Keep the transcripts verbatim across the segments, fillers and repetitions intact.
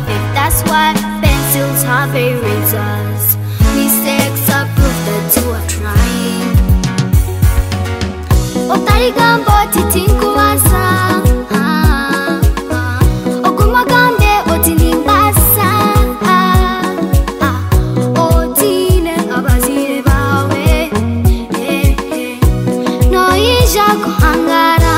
perfect, that's why pencils have erasers. Mistakes are proof that you are trying. Otarigambo titinkuwasa, ah, ah. Okumagande otinimbasa, ah, ah. Otine abazire bawe, eh, eh. Noija kuhangara.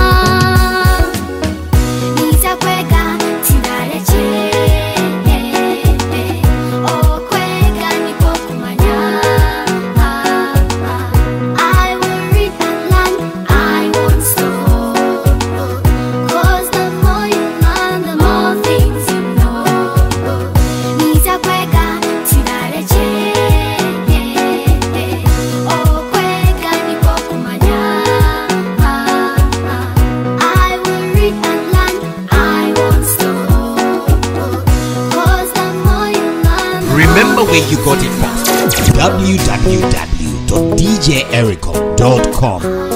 Nizakwega tindareche, eh, eh. Okwega nipokumanya, ah, ah. I will read and learn, I won't stop. 'Cause the more you learn, the more things you know. Nizakwega tindareche, eh, eh. Okwega nipokumanya, ah, ah. I will read and learn, I won't stop. 'Cause the more you learn, the Remember where you got it from. w w w dot d j erico dot com